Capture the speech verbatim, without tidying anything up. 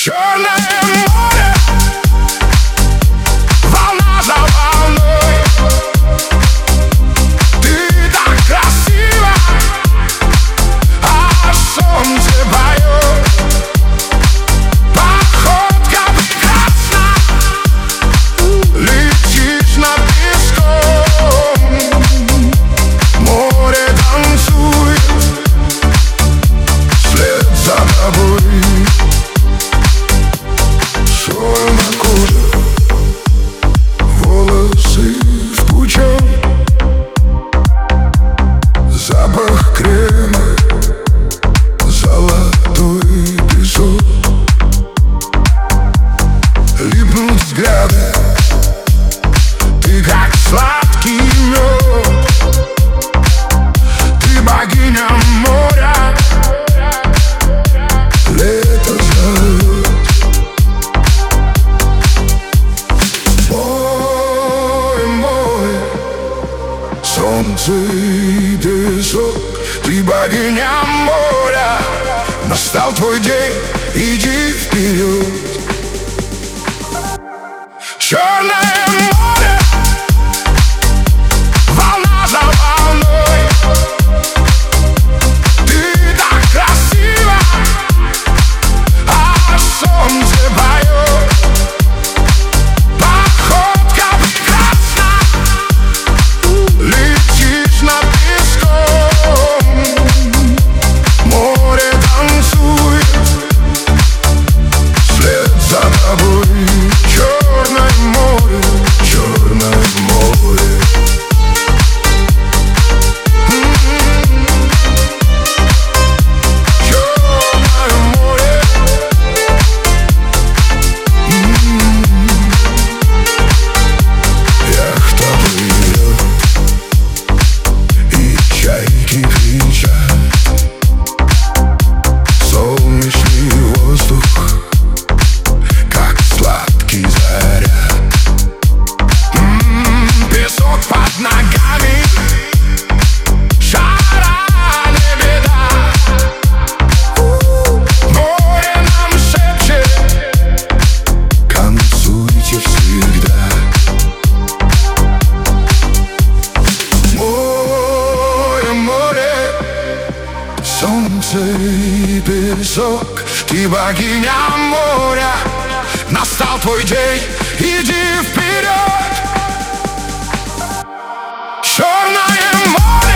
Черное море, волна за волной. Ты так красива, а солнце поет. Походка прекрасна, летишь над песком. Море танцует вслед за тобой. Соль на коже, волосы в пучок, запах крема, золотой песок. Липнут взгляды, ты как сладкий мед. Ты богиня моря, лето зовет. Мой, мой, солнце и песок. Ты богиня моря, настал твой день, иди вперед. Черное море, волна за волной. Ты так красива, а солнце поет. Походка прекрасна, летишь над песком. Море танцует вслед за тобой. Черное море, черное море. Черное море. Яхта плывет, и чайки кричат. Солнечный воздух, как сладкий заряд. М-м, песок под ногами, жара не беда. Море нам шепчет, танцуйте всегда. Море, море, солнце и песок. Ты богиня моря, настал твой день, иди вперед. Черное море.